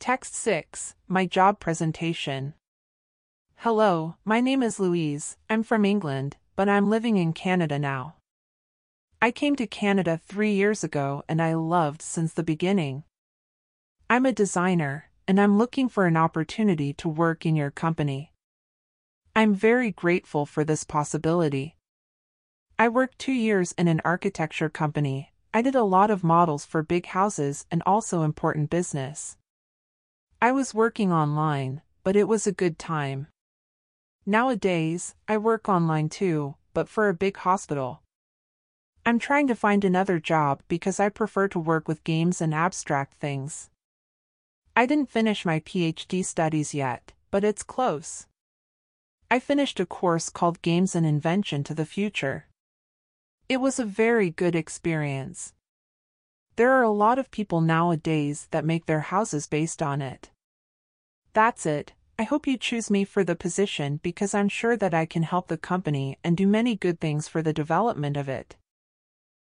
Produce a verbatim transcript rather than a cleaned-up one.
Text six. My job presentation. Hello, my name is Louise. I'm from England, but I'm living in Canada now. I came to Canada three years ago and I loved since the beginning. I'm a designer, and I'm looking for an opportunity to work in your company. I'm very grateful for this possibility. I worked two years in an architecture company. I did a lot of models for big houses and also important business. I was working online, but it was a good time. Nowadays, I work online too, but for a big hospital. I'm trying to find another job because I prefer to work with games and abstract things. I didn't finish my PhD studies yet, but it's close. I finished a course called Games and Invention to the Future. It was a very good experience. There are a lot of people nowadays that make their houses based on it. That's it. I hope you choose me for the position because I'm sure that I can help the company and do many good things for the development of it.